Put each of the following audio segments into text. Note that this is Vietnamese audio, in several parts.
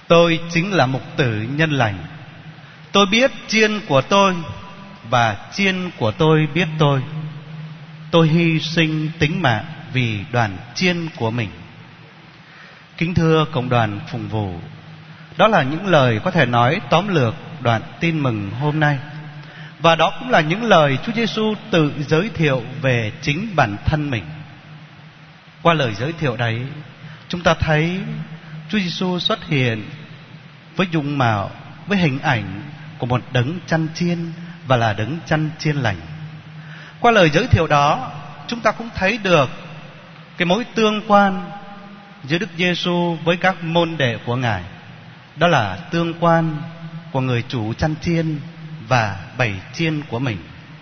Tôi chính là mục tử nhân lành. Tôi biết chiên của tôi và chiên của tôi biết tôi. Tôi hy sinh tính mạng vì đoàn chiên của mình. Kính thưa cộng đoàn phụng vụ, đó là những lời có thể nói tóm lược đoạn tin mừng hôm nay. Và đó cũng là những lời Chúa Giêsu tự giới thiệu về chính bản thân mình. Qua lời giới thiệu đấy, chúng ta thấy Chúa Giêsu xuất hiện với dung mạo, với hình ảnh của một đấng chăn chiên và là đấng chăn chiên lành. Qua lời giới thiệu đó, chúng ta cũng thấy được cái mối tương quan giữa Đức Giêsu với các môn đệ của Ngài. Đó là tương quan của người chủ chăn chiên và bầy chiên của mình.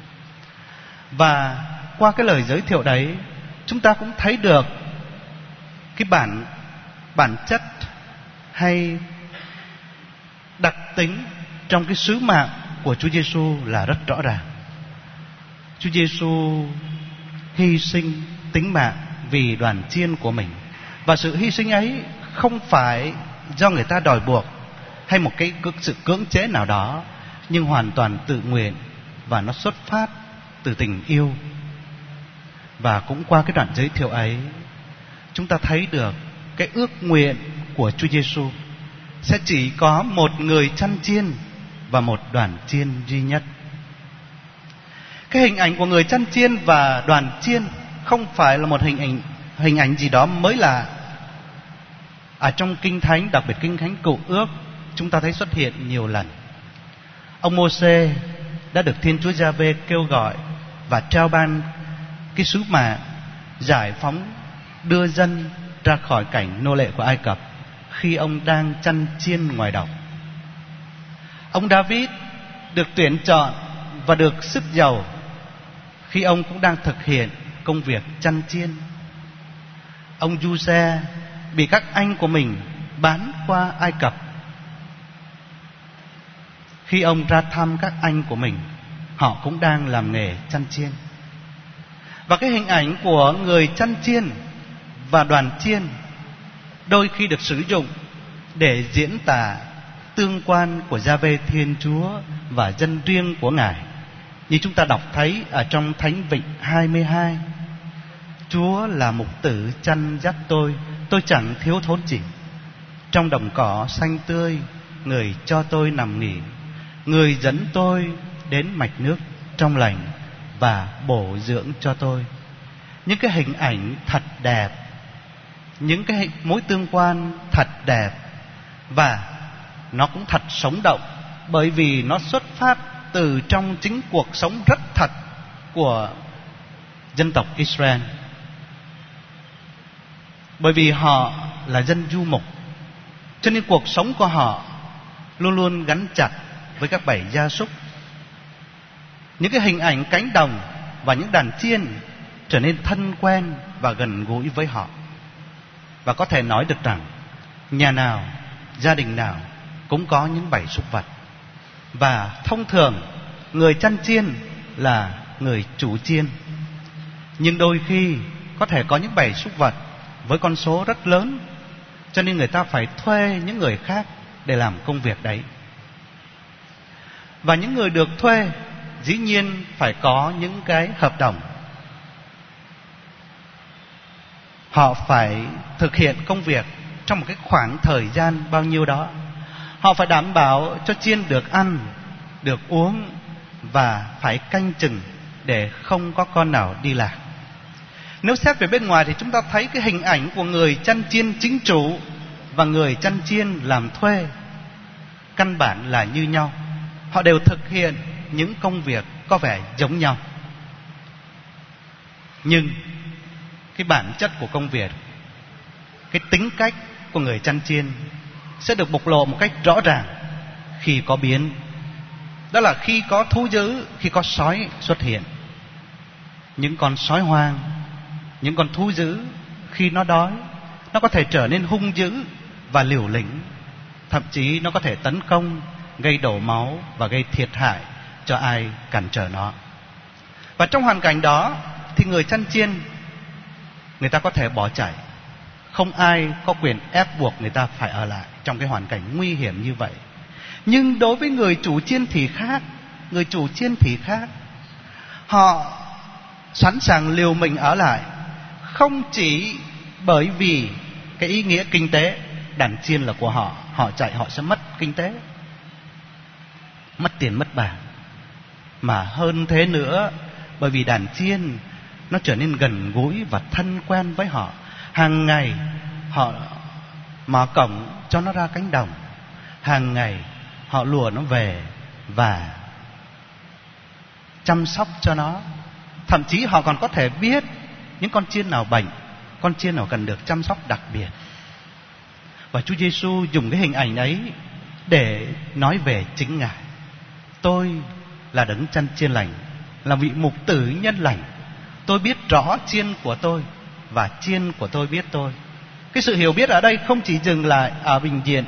Và qua cái lời giới thiệu đấy, chúng ta cũng thấy được cái bản chất hay đặc tính trong cái sứ mạng của Chúa Giêsu là rất rõ ràng. Chúa Giêsu hy sinh tính mạng vì đoàn chiên của mình. Và sự hy sinh ấy không phải do người ta đòi buộc hay một cái sự cưỡng chế nào đó, nhưng hoàn toàn tự nguyện, và nó xuất phát từ tình yêu. Và cũng qua cái đoạn giới thiệu ấy, chúng ta thấy được cái ước nguyện của Chúa Giêsu sẽ chỉ có một người chăn chiên và một đoàn chiên duy nhất. Cái hình ảnh của người chăn chiên và đoàn chiên không phải là một hình ảnh gì đó mới lạ. Ở trong Kinh Thánh, đặc biệt Kinh Thánh Cựu Ước, chúng ta thấy xuất hiện nhiều lần. Ông Mô-sê đã được Thiên Chúa Gia-vê kêu gọi và trao ban cái sứ mạng giải phóng, đưa dân ra khỏi cảnh nô lệ của Ai Cập khi ông đang chăn chiên ngoài đồng. Ông David được tuyển chọn và được sức giàu khi ông cũng đang thực hiện công việc chăn chiên. Ông Giuse bị các anh của mình bán qua Ai Cập khi ông ra thăm các anh của mình, họ cũng đang làm nghề chăn chiên. Và cái hình ảnh của người chăn chiên và đoàn chiên đôi khi được sử dụng để diễn tả tương quan của Gia-vê Thiên Chúa và dân riêng của Ngài. Như chúng ta đọc thấy ở trong Thánh Vịnh 22: Chúa là mục tử chăn dắt tôi chẳng thiếu thốn gì. Trong đồng cỏ xanh tươi, người cho tôi nằm nghỉ. Người dẫn tôi đến mạch nước trong lành và bổ dưỡng cho tôi. Những cái hình ảnh thật đẹp, những cái mối tương quan thật đẹp, và nó cũng thật sống động, bởi vì nó xuất phát từ trong chính cuộc sống rất thật của dân tộc Israel. Bởi vì họ là dân du mục, cho nên cuộc sống của họ luôn luôn gắn chặt với các bầy gia súc. Những cái hình ảnh cánh đồng và những đàn chiên trở nên thân quen và gần gũi với họ. Và có thể nói được rằng nhà nào, gia đình nào cũng có những bầy súc vật. Và thông thường người chăn chiên là người chủ chiên. Nhưng đôi khi có thể có những bầy súc vật với con số rất lớn, cho nên người ta phải thuê những người khác để làm công việc đấy. Và những người được thuê dĩ nhiên phải có những cái hợp đồng. Họ phải thực hiện công việc trong một cái khoảng thời gian bao nhiêu đó. Họ phải đảm bảo cho chiên được ăn, được uống, và phải canh chừng để không có con nào đi lạc. Nếu xét về bên ngoài thì chúng ta thấy cái hình ảnh của người chăn chiên chính chủ và người chăn chiên làm thuê căn bản là như nhau. Họ đều thực hiện những công việc có vẻ giống nhau. Nhưng cái bản chất của công việc, cái tính cách của người chăn chiên sẽ được bộc lộ một cách rõ ràng khi có biến. Đó là khi có thú dữ, khi có sói xuất hiện. Những con sói hoang, những con thú dữ khi nó đói, nó có thể trở nên hung dữ và liều lĩnh. Thậm chí nó có thể tấn công, gây đổ máu và gây thiệt hại cho ai cản trở nó. Và trong hoàn cảnh đó thì người chăn chiên, người ta có thể bỏ chạy, Không ai có quyền ép buộc người ta phải ở lại trong cái hoàn cảnh nguy hiểm như vậy. Nhưng đối với người chủ chiên thì khác. Người chủ chiên thì khác. Họ sẵn sàng liều mình ở lại, không chỉ bởi vì cái ý nghĩa kinh tế, đàn chiên là của họ, họ chạy họ sẽ mất kinh tế, mất tiền mất bạc, mà hơn thế nữa, bởi vì đàn chiên nó trở nên gần gũi và thân quen với họ. Hàng ngày họ mở cổng cho nó ra cánh đồng, hàng ngày họ lùa nó về và chăm sóc cho nó. Thậm chí họ còn có thể biết những con chiên nào bệnh, con chiên nào cần được chăm sóc đặc biệt. Và Chúa Giêsu dùng cái hình ảnh ấy để nói về chính Ngài. Tôi là đấng chăn chiên lành, là vị mục tử nhân lành. Tôi biết rõ chiên của tôi và chiên của tôi biết tôi. Cái sự hiểu biết ở đây không chỉ dừng lại ở bình diện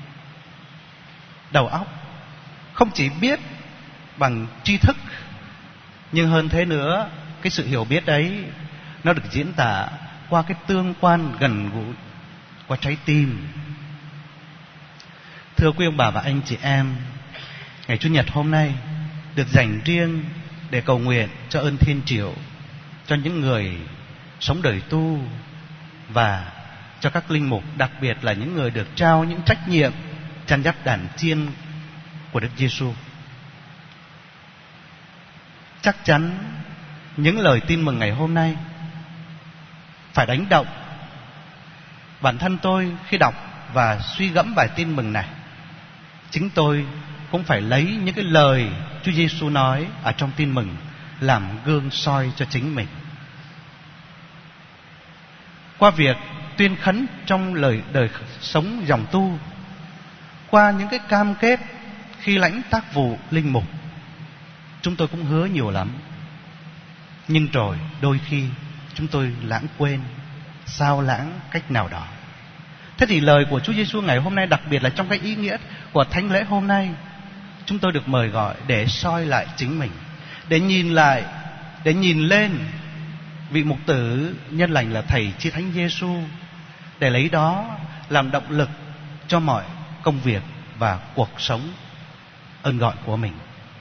đầu óc, không chỉ biết bằng tri thức, nhưng hơn thế nữa, cái sự hiểu biết ấy nó được diễn tả qua cái tương quan gần gũi, qua trái tim. Thưa quý ông bà và anh chị em, ngày Chủ nhật hôm nay được dành riêng để cầu nguyện cho ơn thiên triệu, cho những người sống đời tu và cho các linh mục, đặc biệt là những người được trao những trách nhiệm chăn dắt đàn chiên của Đức Giêsu. Chắc chắn những lời tin mừng ngày hôm nay phải đánh động bản thân tôi khi đọc và suy gẫm bài tin mừng này. Chính tôi cũng phải lấy những cái lời Chúa Giêsu nói ở trong tin mừng làm gương soi cho chính mình. Qua việc tuyên khấn trong đời sống dòng tu, qua những cái cam kết khi lãnh tác vụ linh mục, chúng tôi cũng hứa nhiều lắm. Nhưng rồi đôi khi chúng tôi lãng quên, sao lãng cách nào đó. Thế thì lời của Chúa Giêsu ngày hôm nay, đặc biệt là trong cái ý nghĩa của thánh lễ hôm nay, chúng tôi được mời gọi để soi lại chính mình, để nhìn lại, để nhìn lên vị mục tử nhân lành là Thầy Chí Thánh Giêsu, để lấy đó làm động lực cho mọi công việc và cuộc sống ơn gọi của mình.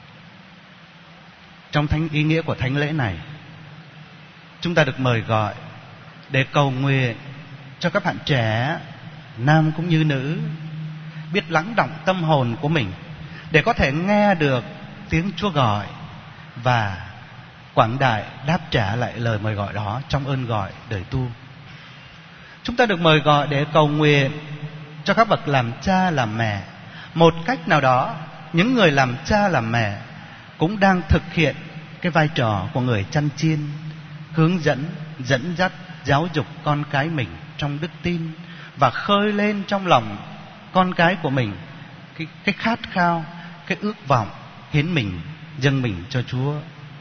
Trong ý nghĩa của thánh lễ này, chúng ta được mời gọi để cầu nguyện cho các bạn trẻ, nam cũng như nữ, biết lắng đọng tâm hồn của mình để có thể nghe được tiếng Chúa gọi và quảng đại đáp trả lại lời mời gọi đó trong ơn gọi đời tu. Chúng ta được mời gọi để cầu nguyện cho các bậc làm cha làm mẹ. Một cách nào đó, những người làm cha làm mẹ cũng đang thực hiện cái vai trò của người chăn chiên, hướng dẫn, dẫn dắt, giáo dục con cái mình trong đức tin và khơi lên trong lòng con cái của mình cái khát khao, cái ước vọng hiến mình, dâng mình cho Chúa.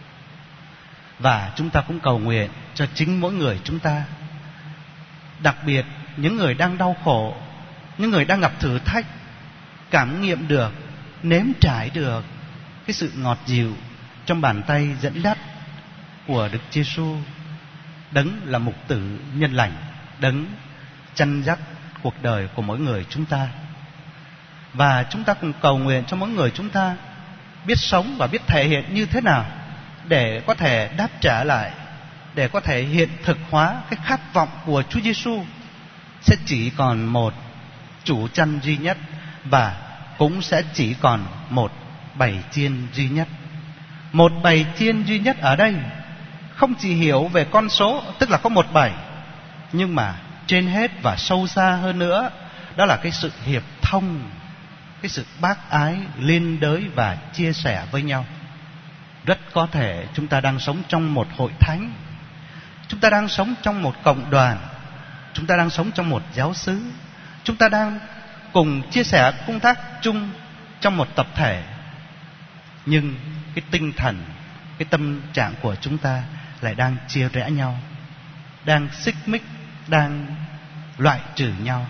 Và chúng ta cũng cầu nguyện cho chính mỗi người chúng ta, đặc biệt những người đang đau khổ, những người đang gặp thử thách, cảm nghiệm được, nếm trải được cái sự ngọt dịu trong bàn tay dẫn dắt của Đức Giêsu, đấng là mục tử nhân lành, đấng chăn dắt cuộc đời của mỗi người chúng ta. Và chúng ta cùng cầu nguyện cho mỗi người chúng ta biết sống và biết thể hiện như thế nào để có thể đáp trả lại, để có thể hiện thực hóa cái khát vọng của Chúa Giêsu sẽ chỉ còn một chủ chăn duy nhất và cũng sẽ chỉ còn một bầy chiên duy nhất. Một bầy chiên duy nhất ở đây không chỉ hiểu về con số, tức là có một bầy, nhưng mà trên hết và sâu xa hơn nữa, đó là cái sự hiệp thông, cái sự bác ái, liên đới và chia sẻ với nhau. Rất có thể chúng ta đang sống trong một hội thánh, chúng ta đang sống trong một cộng đoàn, chúng ta đang sống trong một giáo xứ, chúng ta đang cùng chia sẻ công tác chung trong một tập thể. Nhưng cái tinh thần, cái tâm trạng của chúng ta lại đang chia rẽ nhau, đang xích mích, đang loại trừ nhau.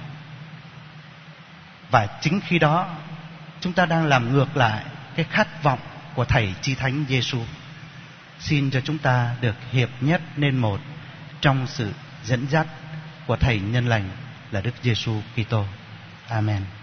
Và chính khi đó chúng ta đang làm ngược lại cái khát vọng của Thầy Chí Thánh Giêsu. Xin cho chúng ta được hiệp nhất nên một trong sự dẫn dắt, của Thầy Nhân Lành là Đức Giêsu Kitô. Amen.